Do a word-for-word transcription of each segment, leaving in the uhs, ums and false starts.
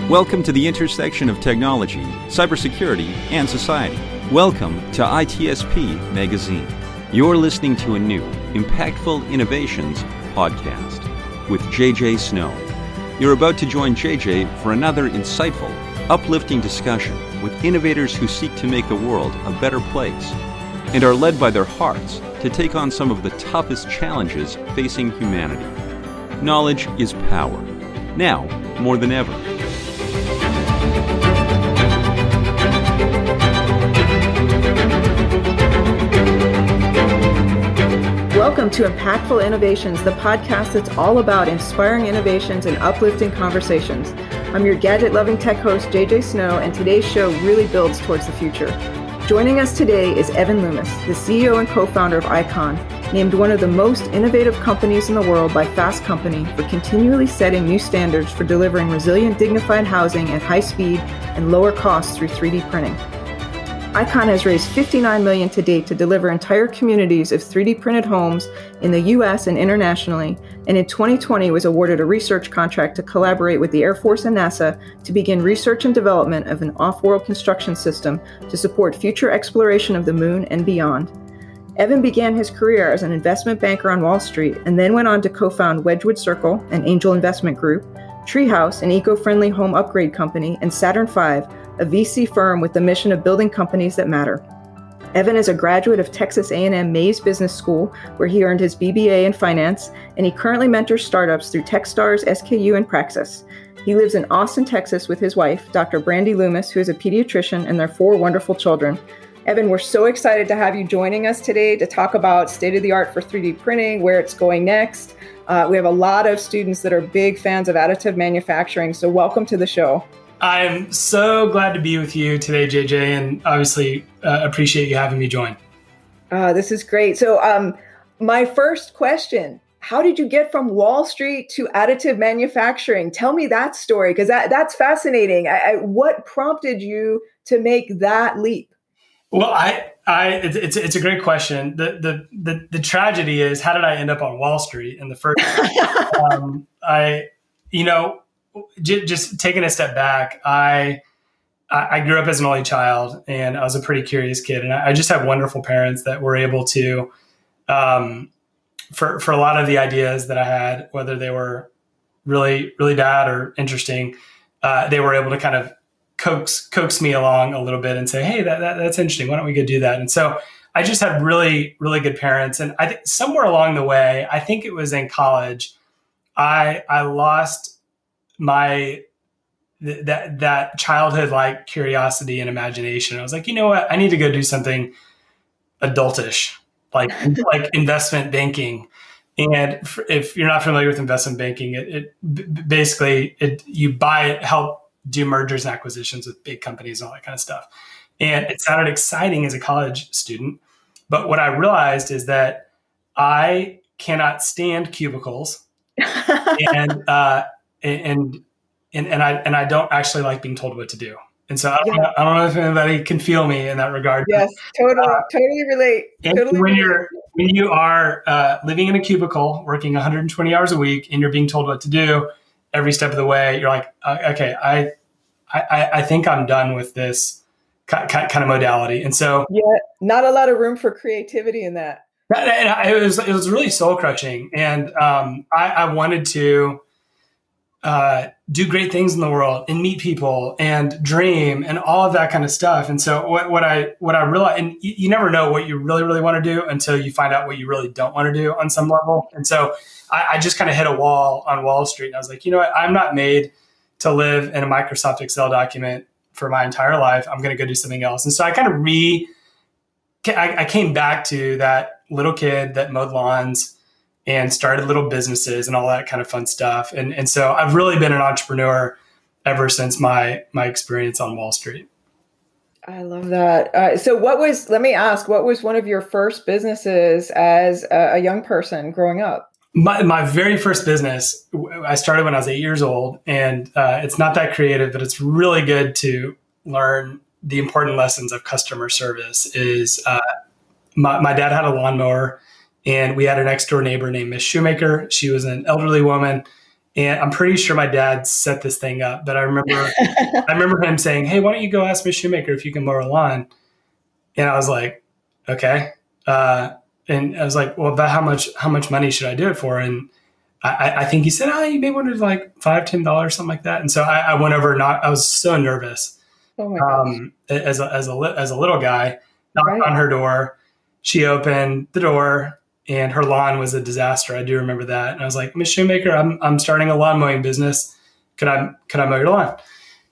Welcome to the intersection of technology, cybersecurity, and society. Welcome to I T S P Magazine. You're listening to a new Impactful Innovations podcast with J J Snow. You're about to join J J for another insightful, uplifting discussion with innovators who seek to make the world a better place and are led by their hearts to take on some of the toughest challenges facing humanity. Knowledge is power, now more than ever. Welcome to Impactful Innovations, the podcast that's all about inspiring innovations and uplifting conversations. I'm your gadget-loving tech host, J J Snow, and today's show really builds towards the future. Joining us today is Evan Loomis, the C E O and co-founder of Icon, named one of the most innovative companies in the world by Fast Company for continually setting new standards for delivering resilient, dignified housing at high speed and lower costs through three D printing. Icon has raised fifty-nine million dollars to date to deliver entire communities of three D printed homes in the U S and internationally, and in twenty twenty was awarded a research contract to collaborate with the Air Force and NASA to begin research and development of an off-world construction system to support future exploration of the moon and beyond. Evan began his career as an investment banker on Wall Street and then went on to co-found Wedgwood Circle, an angel investment group, Treehouse, an eco-friendly home upgrade company, and Saturn five, a V C firm with the mission of building companies that matter. Evan is a graduate of Texas A and M Mays Business School, where he earned his B B A in finance, and he currently mentors startups through Techstars, S K U, and Praxis. He lives in Austin, Texas with his wife, Doctor Brandy Loomis, who is a pediatrician, and their four wonderful children. Evan, we're so excited to have you joining us today to talk about state-of-the-art for three D printing, where it's going next. Uh, we have a lot of students that are big fans of additive manufacturing, so welcome to the show. I'm so glad to be with you today, J J, and obviously uh, appreciate you having me join. Uh, this is great. So um, my first question, how did you get from Wall Street to additive manufacturing? Tell me that story, because that, that's fascinating. I, I, what prompted you to make that leap? Well, I, I, it's it's a great question. The, the the the tragedy is, how did I end up on Wall Street in the first? um, I, you know, j- just taking a step back, I I grew up as an only child, and I was a pretty curious kid, and I, I just had wonderful parents that were able to, um, for for a lot of the ideas that I had, whether they were really really bad or interesting, uh, they were able to kind of coax coax me along a little bit and say, hey, that, that that's interesting. Why don't we go do that? And so I just had really, really good parents. And I think somewhere along the way, I think it was in college, I I lost my th- that that childhood like curiosity and imagination. I was like, you know what? I need to go do something adultish, like like investment banking. And if you're not familiar with investment banking, it, it basically it you buy help do mergers and acquisitions with big companies and all that kind of stuff. And it sounded exciting as a college student. But what I realized is that I cannot stand cubicles and, uh, and, and, and I, and I don't actually like being told what to do. And so I don't, yeah. know, I don't know if anybody can feel me in that regard. Yes, totally, uh, totally relate. Totally when relate. you're, when you are uh, living in a cubicle, working one hundred twenty hours a week, and you're being told what to do every step of the way, you're like, uh, okay, I, I, I think I'm done with this kind of modality. And so, yeah, not a lot of room for creativity in that. And it was, it was really soul crushing. And um, I, I wanted to uh, do great things in the world and meet people and dream and all of that kind of stuff. And so what, what I, what I realized, and you, you never know what you really, really want to do until you find out what you really don't want to do on some level. And so I, I just kind of hit a wall on Wall Street. And I was like, you know what, I'm not made to live in a Microsoft Excel document for my entire life. I'm going to go do something else. And so I kind of re, I, I came back to that little kid that mowed lawns and started little businesses and all that kind of fun stuff. And, and so I've really been an entrepreneur ever since my, my experience on Wall Street. I love that. Uh, so what was, let me ask, what was one of your first businesses as a, a young person growing up? My my very first business, I started when I was eight years old, and uh, it's not that creative, but it's really good to learn the important lessons of customer service. Is uh, my, my dad had a lawnmower, and we had a next door neighbor named Miss Shoemaker. She was an elderly woman, And I'm pretty sure my dad set this thing up, but I remember, I remember him saying, "Hey, why don't you go ask Miss Shoemaker if you can mow her lawn?" And I was like, "Okay." Uh, and I was like, "Well, but how much, how much money should I do it for?" And I, I think he said, "Oh, you may want to do like five, ten dollars, something like that." And so I, I went over and I, I was so nervous. Oh my um, as a, as a, as a little guy, knocked right. on her door. She opened the door and her lawn was a disaster. I do remember that. And I was like, "Miss Shoemaker, I'm, I'm starting a lawn mowing business. Could I, could I mow your lawn?"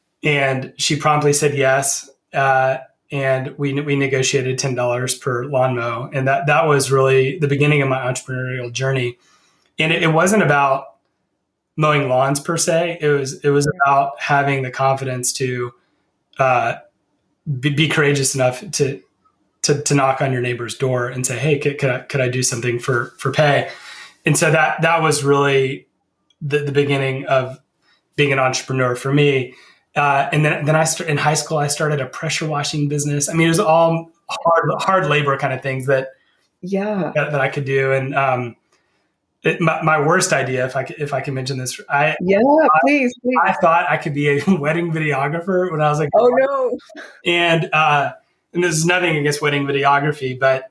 And she promptly said yes. Uh, and we, we negotiated ten dollars per lawn mow. And that, that was really the beginning of my entrepreneurial journey. And it, it wasn't about mowing lawns per se. It was, it was about having the confidence to, uh, be, be courageous enough to, to, to knock on your neighbor's door and say, "Hey, could, could I, could I do something for, for pay?" And so that, that was really the, the beginning of being an entrepreneur for me. Uh, and then, then I started in high school, I started a pressure washing business. I mean, it was all hard, hard labor kind of things that, yeah, that, that I could do. And, um, It, my, my worst idea, if I could, if I can mention this, I yeah, please, please. I, I thought I could be a wedding videographer when I was like, oh no, and uh, and there's nothing against wedding videography, but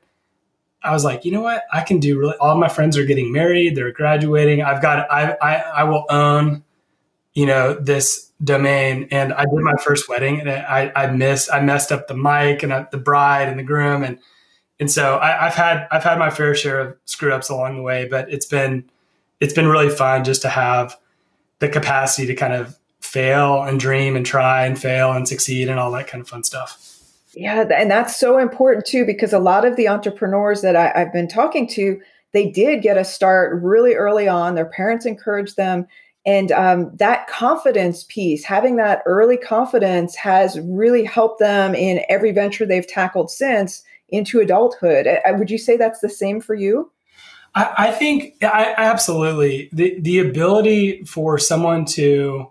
I was like, you know what, I can do. Really, all my friends are getting married, they're graduating. I've got, I I, I will own, you know, this domain. And I did my first wedding, and I I missed, I messed up the mic and I, the bride and the groom and. And so I, I've had I've had my fair share of screw ups along the way, but it's been it's been really fun just to have the capacity to kind of fail and dream and try and fail and succeed and all that kind of fun stuff. Yeah, and that's so important too, because a lot of the entrepreneurs that I, I've been talking to, they did get a start really early on. Their parents encouraged them. And um, that confidence piece, having that early confidence has really helped them in every venture they've tackled since into adulthood. Uh, would you say that's the same for you? I, I think I, absolutely. The, the ability for someone to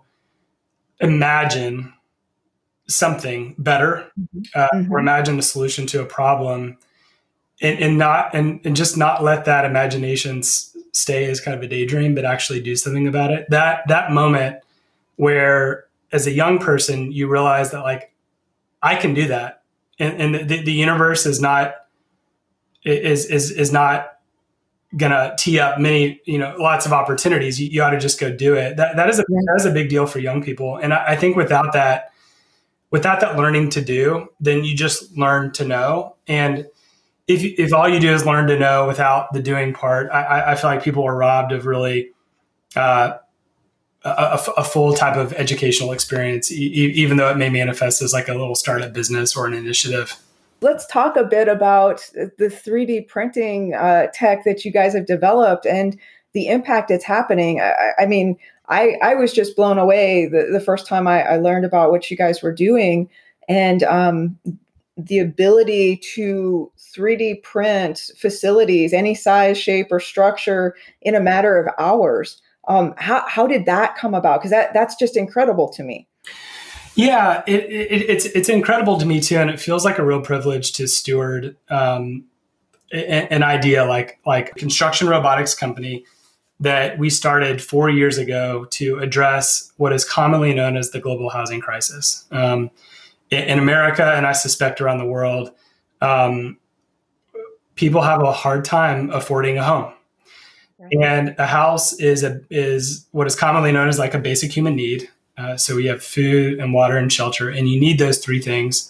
imagine something better, mm-hmm. Uh, mm-hmm. or imagine a solution to a problem and, and not, and, and just not let that imagination s- stay as kind of a daydream, but actually do something about it. That, that moment where as a young person, you realize that like, I can do that. And, and the, the universe is not is is is not gonna tee up many, you know, lots of opportunities. You, you ought to just go do it. That that is a that is a big deal for young people. And I, I think without that, without that learning to do, then you just learn to know. And if if all you do is learn to know without the doing part, I, I feel like people are robbed of really uh, a, a full type of educational experience, e- even though it may manifest as like a little startup business or an initiative. Let's talk a bit about the three D printing uh, tech that you guys have developed and the impact it's happening. I, I mean, I, I was just blown away the, the first time I, I learned about what you guys were doing, and um, the ability to three D print facilities, any size, shape, or structure in a matter of hours. Um, how how did that come about? Because that that's just incredible to me. Yeah, it, it, it's it's incredible to me too, and it feels like a real privilege to steward um, an, an idea like like a construction robotics company that we started four years ago to address what is commonly known as the global housing crisis um, in, in America, and I suspect around the world. Um, people have a hard time affording a home. And a house is a is what is commonly known as like a basic human need. Uh, so we have food and water and shelter, and you need those three things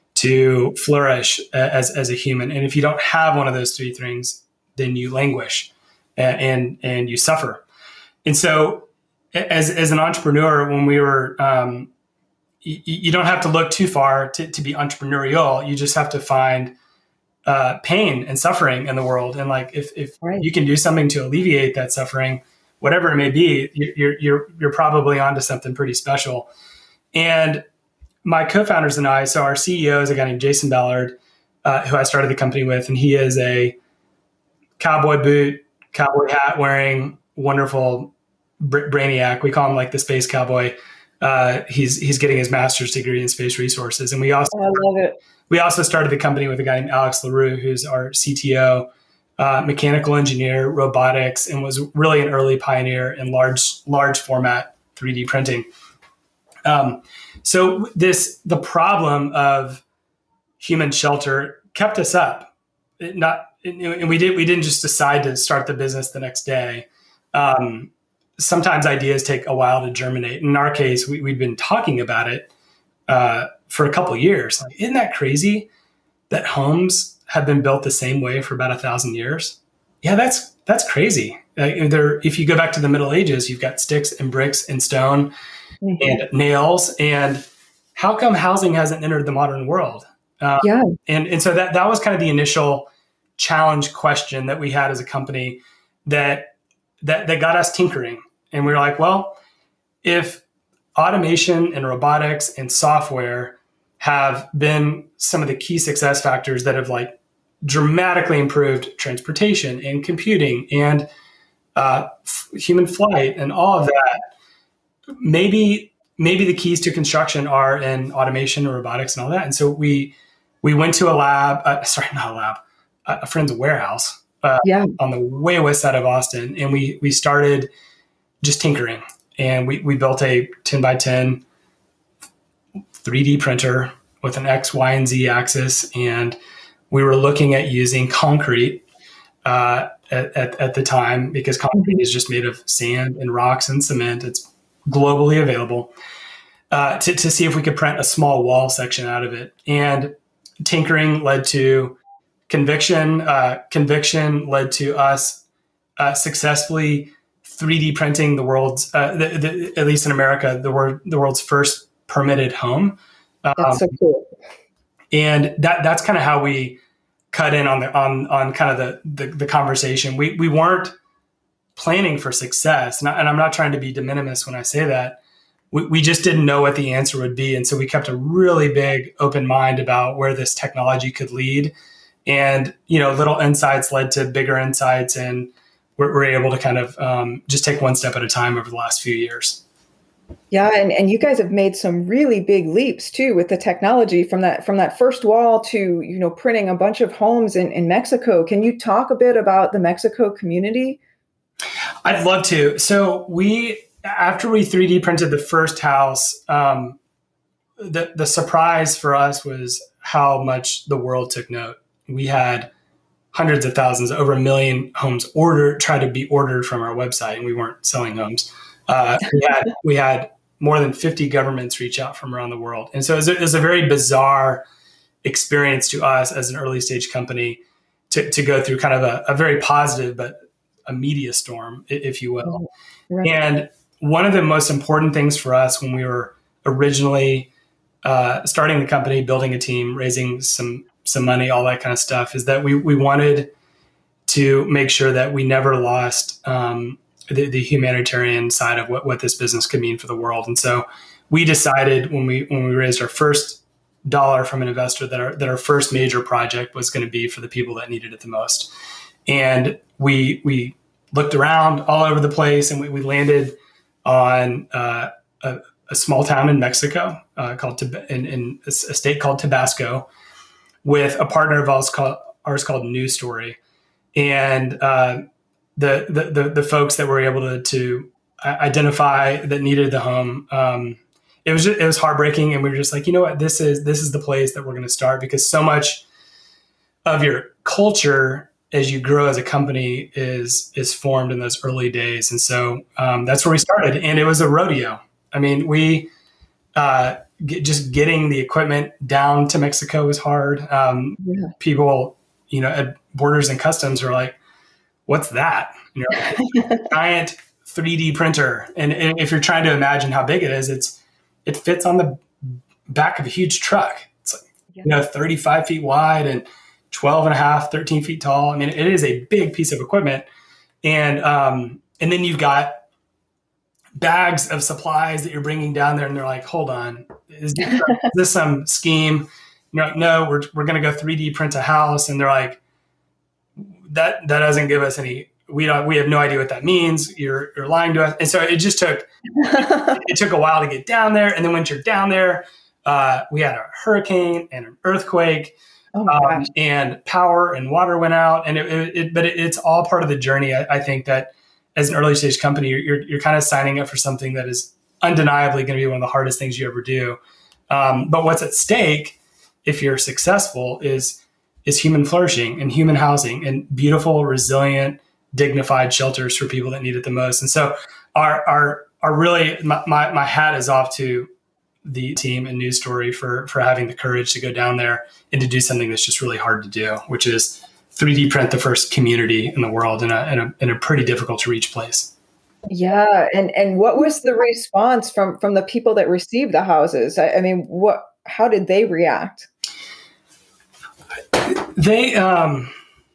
to flourish as as a human. And if you don't have one of those three things, then you languish and and, and you suffer. And so, as as an entrepreneur, when we were, um, you, you don't have to look too far to, to be entrepreneurial. You just have to find Uh, pain and suffering in the world, and like if if right. you can do something to alleviate that suffering, whatever it may be, you're you're you're probably onto something pretty special. And my co-founders and I, so our C E O is a guy named Jason Ballard, uh, who I started the company with, and he is a cowboy boot, cowboy hat wearing, wonderful br- brainiac. We call him like the space cowboy. Uh, he's he's getting his master's degree in space resources, and we also oh, I love it. We also started the company with a guy named Alex LaRue, who's our C T O, uh, mechanical engineer, robotics, and was really an early pioneer in large, large format three D printing. Um, so this, the problem of human shelter kept us up. It not, and we did, we didn't just decide to start the business the next day. Um, sometimes ideas take a while to germinate. In our case, we, we'd been talking about it uh, for a couple of years. Like, isn't that crazy that homes have been built the same way for about a thousand years? Yeah, that's that's crazy. Uh, there, if you go back to the Middle Ages, you've got sticks and bricks and stone mm-hmm. and nails. And how come housing hasn't entered the modern world? Uh, yeah, and and so that that was kind of the initial challenge question that we had as a company that that that got us tinkering. And we were like, well, if automation and robotics and software have been some of the key success factors that have like dramatically improved transportation and computing and uh, f- human flight and all of that, maybe maybe the keys to construction are in automation or robotics and all that. And so we we went to a lab, uh, sorry, not a lab, a friend's warehouse uh, yeah. on the way west side of Austin, and we we started just tinkering. And we we built a ten by ten three D printer with an X, Y, and Z axis, and we were looking at using concrete uh, at, at, at the time, because concrete is just made of sand and rocks and cement. It's globally available, uh, to, to see if we could print a small wall section out of it. And tinkering led to conviction. Uh, conviction led to us uh, successfully three D printing the world's, uh, the, the, at least in America, the, word, the world's first permitted home. Um, that's so cool. And that that's kind of how we cut in on the on on kind of the the, the conversation. We we weren't planning for success, and, I, and I'm not trying to be de minimis when I say that. We we just didn't know what the answer would be, and so we kept a really big open mind about where this technology could lead. And you know, little insights led to bigger insights, and we're, we're able to kind of um, just take one step at a time over the last few years. Yeah, and, and you guys have made some really big leaps too with the technology from that from that first wall to, you know, printing a bunch of homes in, in Mexico. Can you talk a bit about the Mexico community? I'd love to. So we, after we three D printed the first house, um, the the surprise for us was how much the world took note. We had hundreds of thousands, over a million homes ordered, try to be ordered from our website, and we weren't selling homes. Uh, we had we had more than fifty governments reach out from around the world. And so it was, a, it was a very bizarre experience to us as an early stage company to, to go through kind of a, a very positive, but a media storm, if you will. Right. And one of the most important things for us when we were originally uh, starting the company, building a team, raising some some money, all that kind of stuff, is that we we wanted to make sure that we never lost um, The, the humanitarian side of what, what this business could mean for the world. And so we decided when we when we raised our first dollar from an investor that our that our first major project was going to be for the people that needed it the most. And we we looked around all over the place, and we, we landed on uh, a, a small town in Mexico uh, called in, in a state called Tabasco, with a partner of ours called ours called New Story. And uh, The, the the the folks that were able to to identify that needed the home, um, it was just, it was heartbreaking, and we were just like, you know what, this is this is the place that we're going to start, because so much of your culture as you grow as a company is is formed in those early days, and so um, that's where we started, and it was a rodeo. I mean, we uh, get, just getting the equipment down to Mexico was hard. Um, yeah. People, you know, at Borders and Customs are like, what's that? You know, giant three D printer. And if you're trying to imagine how big it is, it's, it fits on the back of a huge truck. It's like, yeah. you know, thirty-five feet wide and twelve and a half, thirteen feet tall. I mean, it is a big piece of equipment. And, um, and then you've got bags of supplies that you're bringing down there, and they're like, hold on, is this, is this some scheme? And you're like, no, we're, we're going to go three D print a house. And they're like, that, that doesn't give us any, we don't, we have no idea what that means. You're, you're lying to us. And so it just took, it took a while to get down there. And then once you're down there, uh, we had a hurricane and an earthquake. Oh my um, gosh. and power and water went out. And it, it, it but it, it's all part of the journey. I, I think that as an early stage company, you're, you're, you're kind of signing up for something that is undeniably going to be one of the hardest things you ever do. Um, but what's at stake, if you're successful, is is human flourishing and human housing and beautiful, resilient, dignified shelters for people that need it the most. And so our our our really my, my, my hat is off to the team and News Story for for having the courage to go down there and to do something that's just really hard to do, which is three D print the first community in the world in a in a, in a pretty difficult to reach place. Yeah, and and what was the response from from the people that received the houses? I, I mean, what? How did they react? They um,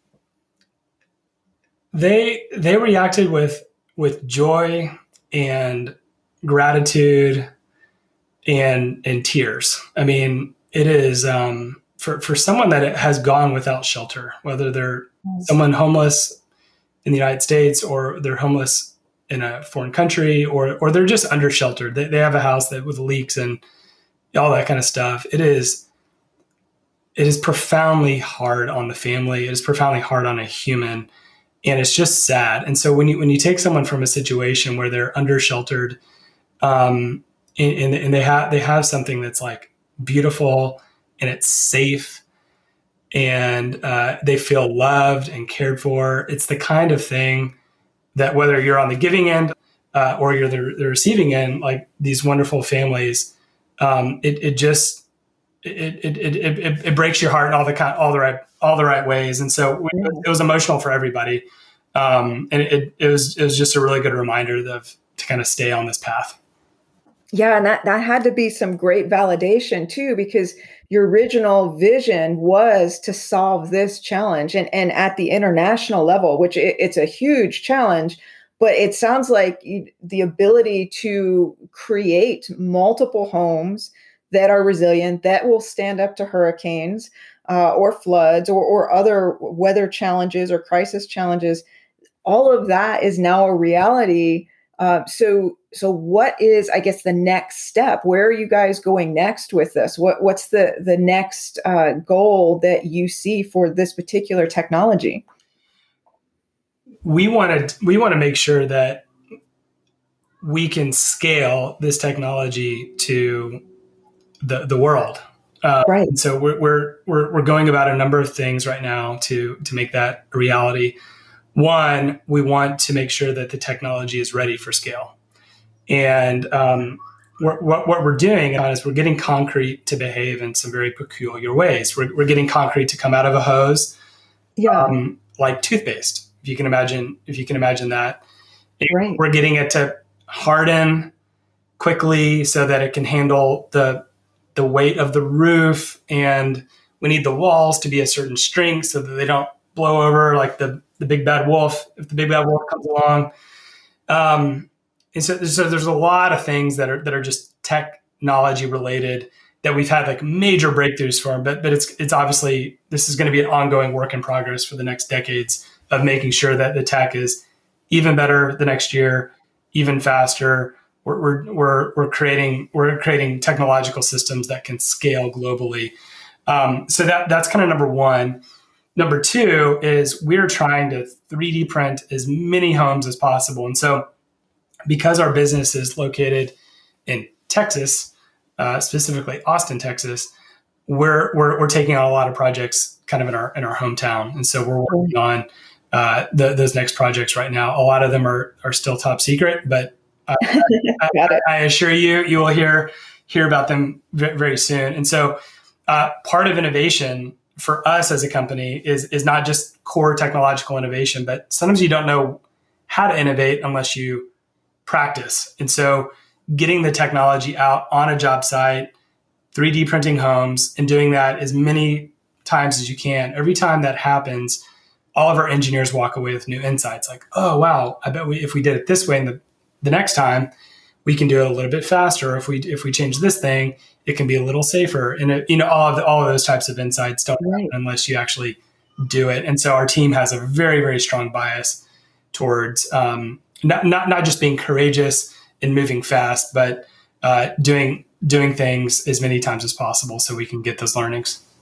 they they reacted with with joy and gratitude and and tears. I mean, it is um, for for someone that has gone without shelter, whether they're someone homeless in the United States or they're homeless in a foreign country, or or they're just under sheltered. They, they have a house that with leaks and all that kind of stuff. It is it is profoundly hard on the family. It is profoundly hard on a human, and it's just sad. And so when you when you take someone from a situation where they're under sheltered, um, and, and, and they have they have something that's like beautiful and it's safe, and uh, they feel loved and cared for. It's the kind of thing that whether you're on the giving end uh, or you're the, the receiving end, like these wonderful families, um, it, it just it it, it it it breaks your heart in all the kind, all the right all the right ways. And so it was emotional for everybody, um, and it it was it was just a really good reminder of to kind of stay on this path. Yeah, and that that had to be some great validation too, because your original vision was to solve this challenge, and and at the international level, which it, it's a huge challenge, but it sounds like you, the ability to create multiple homes that are resilient, that will stand up to hurricanes uh, or floods or, or other weather challenges or crisis challenges, all of that is now a reality. Uh, so, so what is, I guess, the next step? Where are you guys going next with this? What, what's the the next uh, goal that you see for this particular technology? We want to we want to make sure that we can scale this technology to the the world. Uh, right. And so we're, we're we're we're going about a number of things right now to to make that a reality. One, we want to make sure that the technology is ready for scale. And um, what, what we're doing is we're getting concrete to behave in some very peculiar ways. We're, we're getting concrete to come out of a hose, yeah, um, like toothpaste. If you can imagine, if you can imagine that, right. We're getting it to harden quickly so that it can handle the the weight of the roof, and we need the walls to be a certain strength so that they don't blow over like the the big bad wolf if the big bad wolf comes along. Um, and so, so there's a lot of things that are that are just technology related that we've had like major breakthroughs for, but but it's it's obviously this is going to be an ongoing work in progress for the next decades of making sure that the tech is even better the next year, even faster. We're we're we're, we're creating we're creating technological systems that can scale globally. Um, so that that's kind of number one. Number two is we're trying to three D print as many homes as possible. And so because our business is located in Texas, uh, specifically Austin, Texas, we're, we're we're taking on a lot of projects kind of in our in our hometown. And so we're working on uh, the, those next projects right now. A lot of them are are still top secret, but uh, I, I, I assure you, you will hear hear about them very, very soon. And so uh, part of innovation for us as a company is is not just core technological innovation, but sometimes you don't know how to innovate unless you practice. And so getting the technology out on a job site, three D printing homes, and doing that as many times as you can. Every time that happens, all of our engineers walk away with new insights like, oh, wow, I bet we, if we did it this way and the, the next time, we can do it a little bit faster. If we if we change this thing, it can be a little safer. And it, you know, all of the, all of those types of insights don't right. happen unless you actually do it. And so our team has a very, very strong bias towards um, not, not not just being courageous and moving fast, but uh, doing doing things as many times as possible so we can get those learnings.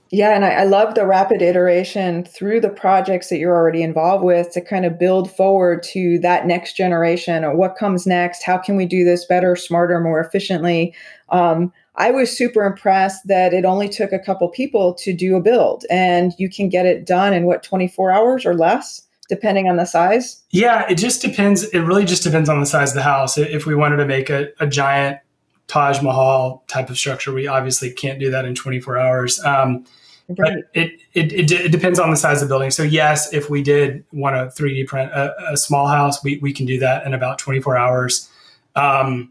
Yeah, and I, I love the rapid iteration through the projects that you're already involved with to kind of build forward to that next generation or what comes next. How can we do this better, smarter, more efficiently? Um, I was super impressed that it only took a couple people to do a build, and you can get it done in what, twenty-four hours or less, depending on the size. Yeah, it just depends. It really just depends on the size of the house. If we wanted to make a, a giant Taj Mahal type of structure, we obviously can't do that in twenty-four hours. Um, Right. But it, it, it, it depends on the size of the building. So yes, if we did want to three D print a, a small house, we, we can do that in about twenty-four hours. Um,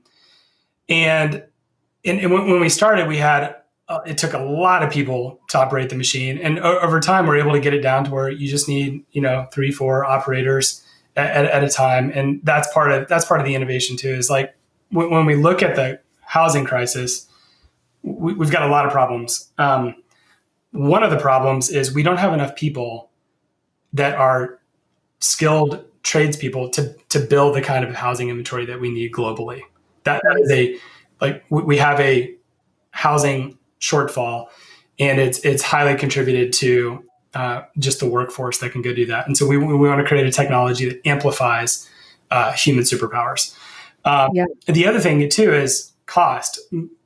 and and, and when, when we started, we had, uh, it took a lot of people to operate the machine. And o- over time, we're able to get it down to where you just need, you know, three, four operators at, at, at a time. And that's part of, that's part of the innovation too, is like when, when we look at the housing crisis, we, we've got a lot of problems. Um, One of the problems is we don't have enough people that are skilled tradespeople to to build the kind of housing inventory that we need globally. That, that is a like we have a housing shortfall, and it's it's highly contributed to uh, just the workforce that can go do that. And so we we want to create a technology that amplifies uh, human superpowers. Um, yeah. The other thing too is cost.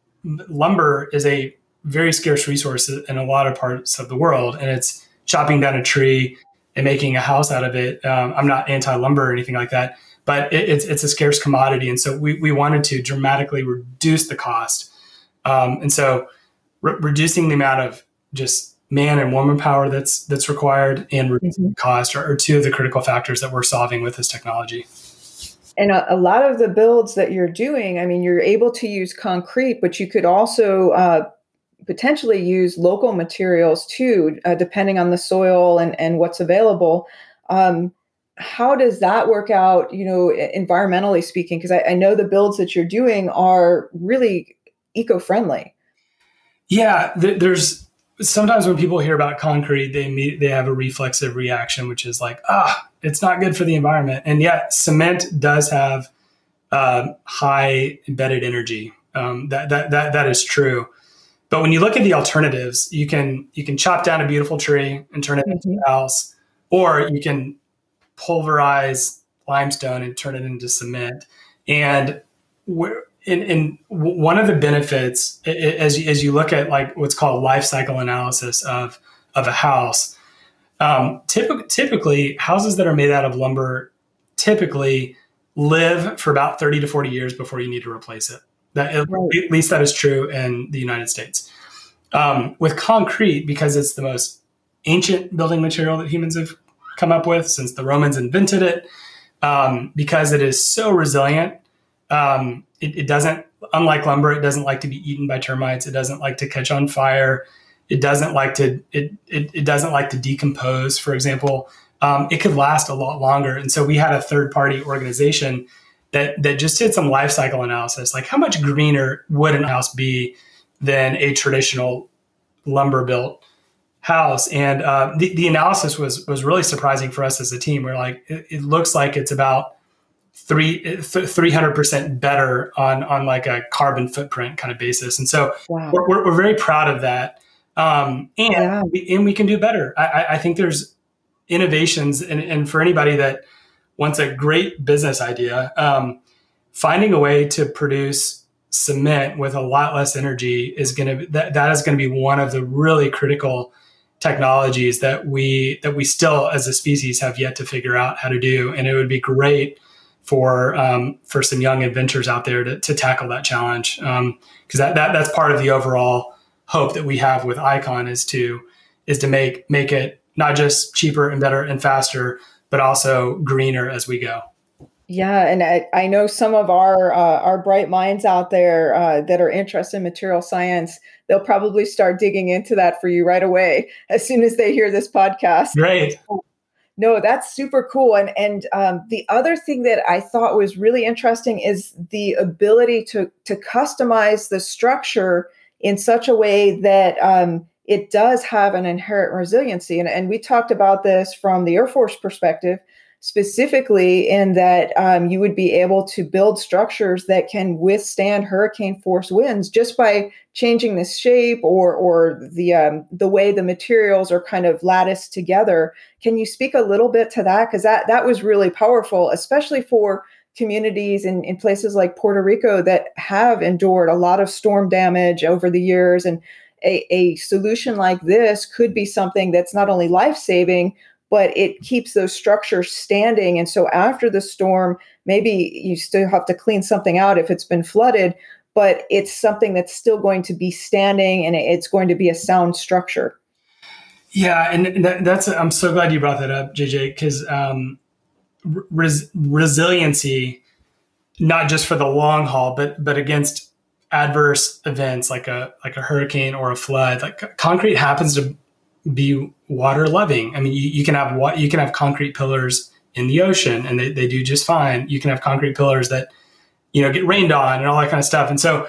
Lumber is a very scarce resource in a lot of parts of the world, and it's chopping down a tree and making a house out of it. Um, I'm not anti-lumber or anything like that, but it, it's it's a scarce commodity, and so we we wanted to dramatically reduce the cost, um, and so re- reducing the amount of just man and woman power that's that's required and reducing mm-hmm. cost are, are two of the critical factors that we're solving with this technology. And a, a lot of the builds that you're doing, I mean, you're able to use concrete, but you could also uh, potentially use local materials too, uh, depending on the soil and, and what's available. Um, how does that work out, you know, environmentally speaking? Because I, I know the builds that you're doing are really eco-friendly. Yeah, th- there's sometimes when people hear about concrete, they meet, they have a reflexive reaction, which is like, ah, it's not good for the environment. And yet cement does have uh, high embedded energy. Um, that that that that is true. But when you look at the alternatives, you can you can chop down a beautiful tree and turn it mm-hmm. into a house, or you can pulverize limestone and turn it into cement. And we're, in, in one of the benefits, as you, as you look at like what's called life cycle analysis of of a house, um, typically, typically houses that are made out of lumber typically live for about thirty to forty years before you need to replace it. That, right. At least that is true in the United States. Um, with concrete, because it's the most ancient building material that humans have come up with since the Romans invented it, um, because it is so resilient, um, it, it doesn't, unlike lumber, it doesn't like to be eaten by termites. It doesn't like to catch on fire. It doesn't like to, it, it, it doesn't like to decompose, for example. Um, it could last a lot longer. And so we had a third-party organization that that just did some life cycle analysis, like how much greener would a house be than a traditional lumber built house. And uh, the, the analysis was was really surprising for us as a team. We're like, it, it looks like it's about three three hundred percent better on on like a carbon footprint kind of basis. And so wow. we're, we're we're very proud of that. Um, and yeah. we, and we can do better. I, I think there's innovations, and, and for anybody that wants a great business idea, um, finding a way to produce cement with a lot less energy is going to that that is going to be one of the really critical technologies that we that we still as a species have yet to figure out how to do. And it would be great for um, for some young inventors out there to, to tackle that challenge, because um, that, that that's part of the overall hope that we have with Icon is to is to make make it not just cheaper and better and faster, but also greener as we go. Yeah, and I, I know some of our uh, our bright minds out there uh, that are interested in material science, they'll probably start digging into that for you right away as soon as they hear this podcast. Great. No, that's super cool. And and um, the other thing that I thought was really interesting is the ability to to customize the structure in such a way that um, it does have an inherent resiliency. And, and we talked about this from the Air Force perspective. specifically in that um, you would be able to build structures that can withstand hurricane force winds just by changing the shape or or the um, the way the materials are kind of latticed together. Can you speak a little bit to that? Because that that was really powerful, especially for communities in, in places like Puerto Rico that have endured a lot of storm damage over the years. And a, a solution like this could be something that's not only life-saving, but it keeps those structures standing. And so after the storm, maybe you still have to clean something out if it's been flooded, but it's something that's still going to be standing and it's going to be a sound structure. Yeah, and that, that's I'm so glad you brought that up, J J, because um, res- resiliency, not just for the long haul, but but against adverse events like a like a hurricane or a flood. Like concrete happens to be water loving. I mean, you, you can have what you can have concrete pillars in the ocean, and they, they do just fine. You can have concrete pillars that you know get rained on and all that kind of stuff. And so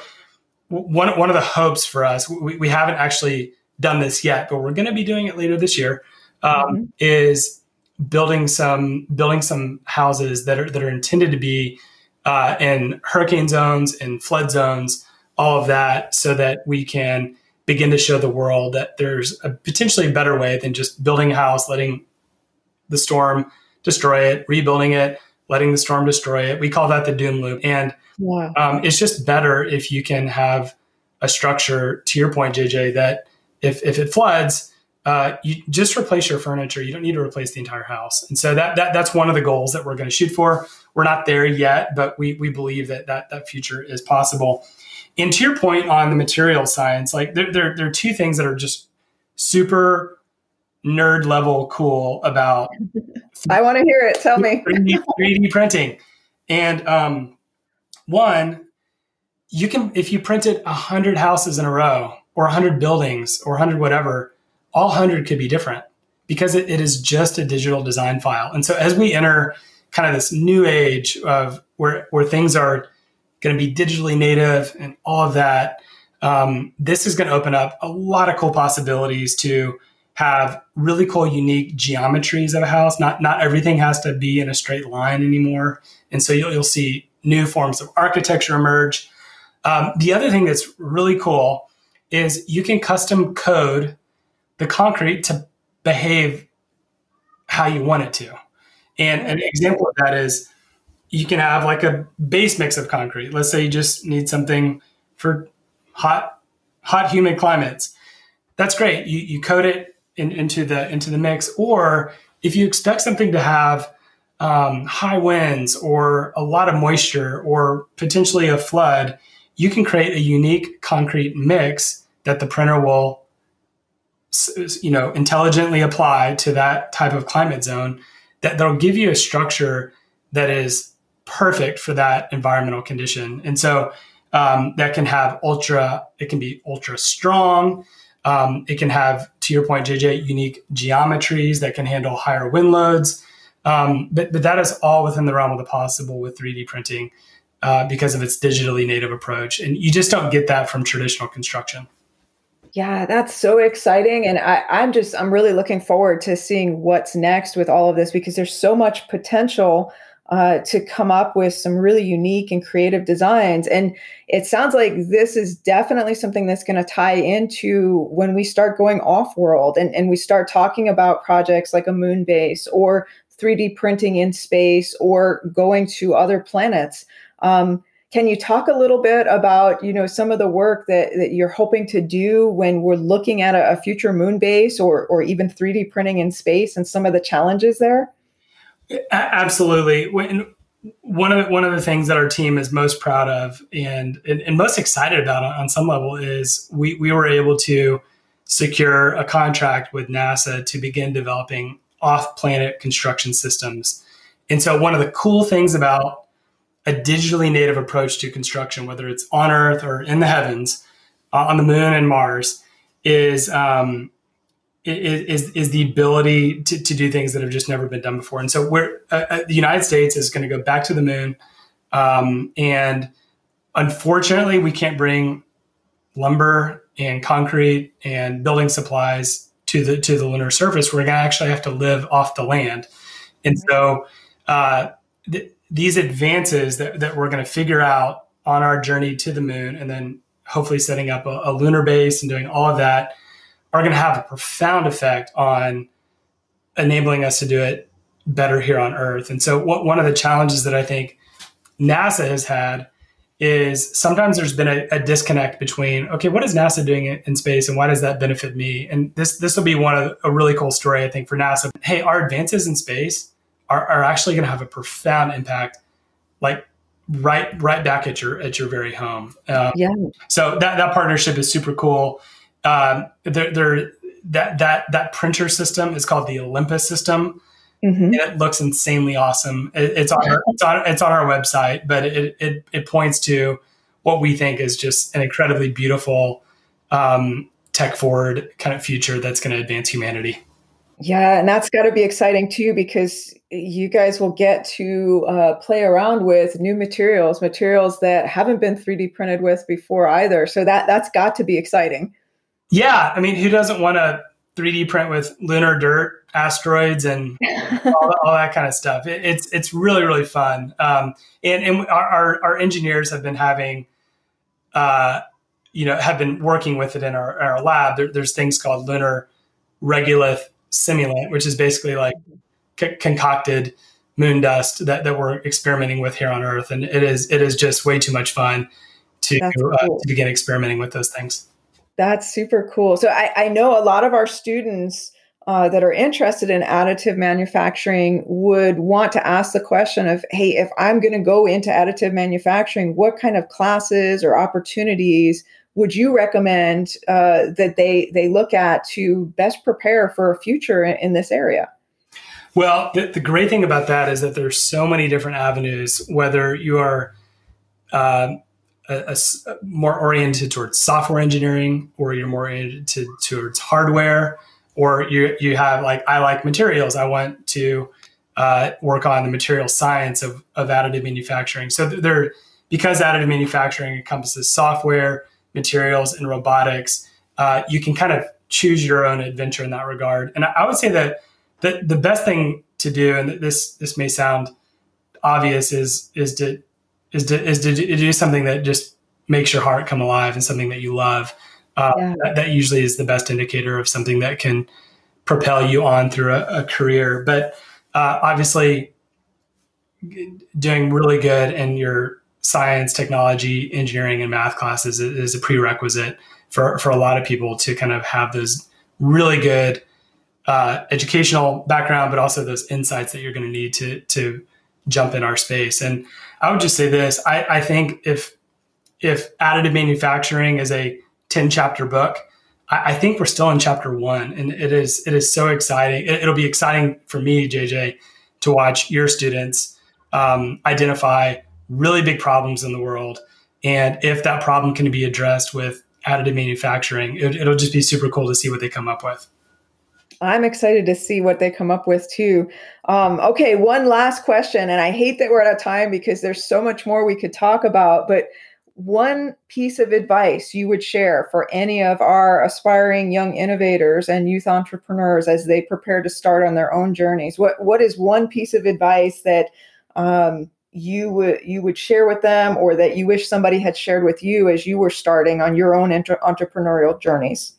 one one of the hopes for us, we, we haven't actually done this yet, but we're going to be doing it later this year. Um, mm-hmm. Is building some building some houses that are that are intended to be uh, in hurricane zones and flood zones, all of that, so that we can begin to show the world that there's a potentially better way than just building a house, letting the storm destroy it, rebuilding it, letting the storm destroy it. We call that the doom loop. And yeah. um, it's just better if you can have a structure, to your point, J J, that if if it floods, uh, you just replace your furniture. You don't need to replace the entire house. And so that, that that's one of the goals that we're going to shoot for. We're not there yet, but we we believe that that, that future is possible. And to your point on the material science, like there, there, there are two things that are just super nerd level cool about. I want to hear it. Tell me. three D printing. And um, one, you can, if you printed a hundred houses in a row or a hundred buildings or a hundred whatever, all hundred could be different because it, it is just a digital design file. And so as we enter kind of this new age of where, where things are going to be digitally native and all of that, um, this is going to open up a lot of cool possibilities to have really cool, unique geometries of a house. Not not everything has to be in a straight line anymore. And so you'll, you'll see new forms of architecture emerge. Um, the other thing that's really cool is you can custom code the concrete to behave how you want it to. And an example of that is you can have like a base mix of concrete. Let's say you just need something for hot, hot, humid climates. That's great. You, you code it in, into the into the mix. Or if you expect something to have um, high winds or a lot of moisture or potentially a flood, you can create a unique concrete mix that the printer will, you know, intelligently apply to that type of climate zone. That that'll give you a structure that is perfect for that environmental condition. And so um, that can have ultra, it can be ultra strong. Um, it can have, to your point, J J, unique geometries that can handle higher wind loads. Um, but, but that is all within the realm of the possible with three D printing uh, because of its digitally native approach. And you just don't get that from traditional construction. Yeah, that's so exciting. And I, I'm just, I'm really looking forward to seeing what's next with all of this because there's so much potential uh, to come up with some really unique and creative designs. And it sounds like this is definitely something that's going to tie into when we start going off world and, and we start talking about projects like a moon base or three D printing in space or going to other planets. Um, Can you talk a little bit about, you know, some of the work that, that you're hoping to do when we're looking at a, a future moon base or or even three D printing in space and some of the challenges there? Absolutely. When, one of the, one of the things that our team is most proud of and and, and most excited about on, on some level is we we were able to secure a contract with NASA to begin developing off-planet construction systems. And so one of the cool things about a digitally native approach to construction, whether it's on Earth or in the heavens, uh, on the moon and Mars, is um, is is the ability to, to do things that have just never been done before. And so, we're uh, the United States is going to go back to the moon, um, and unfortunately, we can't bring lumber and concrete and building supplies to the to the lunar surface. We're going to actually have to live off the land. And so uh, th- these advances that, that we're going to figure out on our journey to the moon, and then hopefully setting up a, a lunar base and doing all of that, are going to have a profound effect on enabling us to do it better here on Earth. And so what, one of the challenges that I think NASA has had is sometimes there's been a, a disconnect between, okay, what is NASA doing in, in space and why does that benefit me? And this this will be one of a really cool story, I think, for NASA. Hey, our advances in space are, are actually going to have a profound impact, like right right back at your at your very home. Um, yeah. So that that partnership is super cool. Um, they're, they're, that that that printer system is called the Olympus system. Mm-hmm. And it looks insanely awesome. It, it's on our, it's on it's on our website, but it, it it points to what we think is just an incredibly beautiful, um, tech forward kind of future that's going to advance humanity. Yeah, and that's got to be exciting too, because you guys will get to uh, play around with new materials, materials that haven't been three D printed with before either. So that that's got to be exciting. Yeah, I mean, who doesn't want to three D print with lunar dirt, asteroids, and all, all that kind of stuff? It, it's it's really really fun, um, and and our, our our engineers have been having, uh, you know, have been working with it in our, our lab. There, there's things called lunar regolith simulant, which is basically like c- concocted moon dust that, that we're experimenting with here on Earth, and it is it is just way too much fun to cool. uh, to begin experimenting with those things. That's super cool. So I, I know a lot of our students uh, that are interested in additive manufacturing would want to ask the question of, hey, if I'm going to go into additive manufacturing, what kind of classes or opportunities would you recommend uh, that they they look at to best prepare for a future in, in this area? Well, the, the great thing about that is that there's so many different avenues, whether you are uh, A, a, more oriented towards software engineering, or you're more oriented to, towards hardware, or you you have like, I like materials. I want to uh, work on the material science of, of additive manufacturing. So there, because additive manufacturing encompasses software, materials, and robotics, uh, you can kind of choose your own adventure in that regard. And I, I would say that the, the best thing to do, and this this may sound obvious, is is to is to, is to do something that just makes your heart come alive and something that you love. Uh, yeah. that, that usually is the best indicator of something that can propel you on through a, a career. But uh, obviously doing really good in your science, technology, engineering, and math classes is, is a prerequisite for, for a lot of people to kind of have those really good uh, educational background, but also those insights that you're going to need to, to jump in our space. And I would just say this, I, I think if if additive manufacturing is a ten chapter book, I, I think we're still in chapter one. And it is it is so exciting. It, it'll be exciting for me, J J, to watch your students um, identify really big problems in the world. And if that problem can be addressed with additive manufacturing, it, it'll just be super cool to see what they come up with. I'm excited to see what they come up with too. Um, okay, one last question, and I hate that we're out of time because there's so much more we could talk about, but one piece of advice you would share for any of our aspiring young innovators and youth entrepreneurs as they prepare to start on their own journeys. What what is one piece of advice that um, you would you would share with them, or that you wish somebody had shared with you as you were starting on your own inter- entrepreneurial journeys?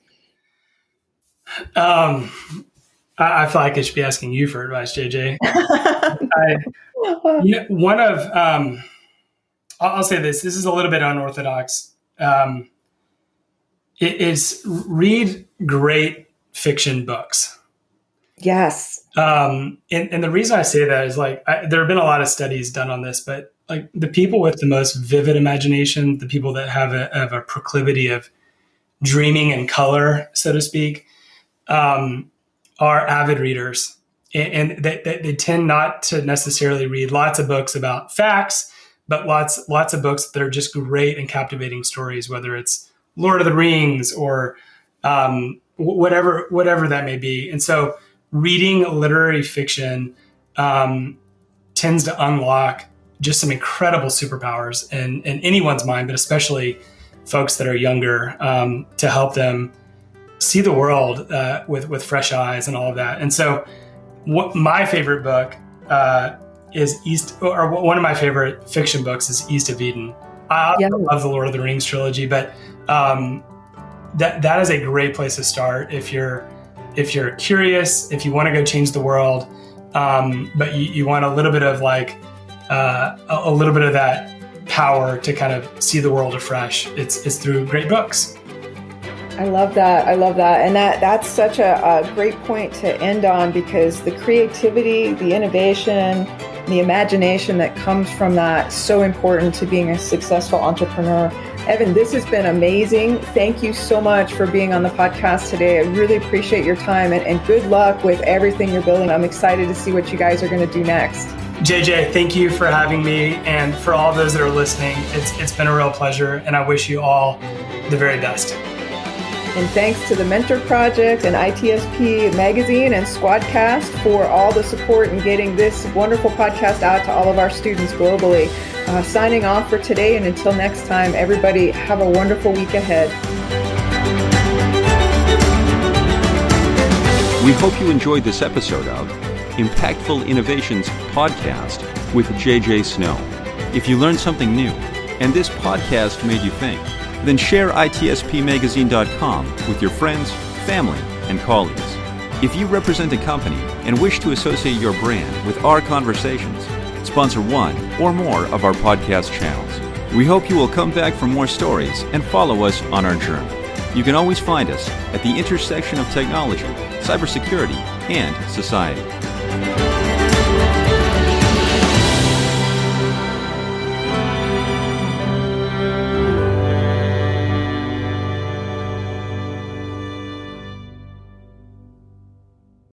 Um, I, I feel like I should be asking you for advice, J J. I, you know, one of, um, I'll, I'll say this, this is a little bit unorthodox. Um, it is read great fiction books. Yes. Um, and, and the reason I say that is like, I, there have been a lot of studies done on this, but like the people with the most vivid imagination, the people that have a, have a proclivity of dreaming in color, so to speak, um, are avid readers. And, and they, they, they tend not to necessarily read lots of books about facts, but lots, lots of books that are just great and captivating stories, whether it's Lord of the Rings or um, whatever, whatever that may be. And so reading literary fiction um, tends to unlock just some incredible superpowers in, in anyone's mind, but especially folks that are younger, um, to help them see the world uh, with, with fresh eyes and all of that. And so what my favorite book uh, is East, or one of my favorite fiction books is East of Eden. I yeah. love the Lord of the Rings trilogy, but um, that that is a great place to start if you're if you're curious, if you want to go change the world, um, but you, you want a little bit of like uh, a, a little bit of that power to kind of see the world afresh. It's it's through great books. I love that. I love that. And that that's such a, a great point to end on, because the creativity, the innovation, the imagination that comes from that is so important to being a successful entrepreneur. Evan, this has been amazing. Thank you so much for being on the podcast today. I really appreciate your time, and, and good luck with everything you're building. I'm excited to see what you guys are going to do next. J J, thank you for having me. And for all those that are listening, it's it's been a real pleasure. And I wish you all the very best. And thanks to the Mentor Project and I T S P Magazine and Squadcast for all the support in getting this wonderful podcast out to all of our students globally. Uh, signing off for today, and until next time, everybody have a wonderful week ahead. We hope you enjoyed this episode of Impactful Innovations Podcast with J J Snow. If you learned something new and this podcast made you think, then share I T S P magazine dot com with your friends, family, and colleagues. If you represent a company and wish to associate your brand with our conversations, sponsor one or more of our podcast channels. We hope you will come back for more stories and follow us on our journey. You can always find us at the intersection of technology, cybersecurity, and society.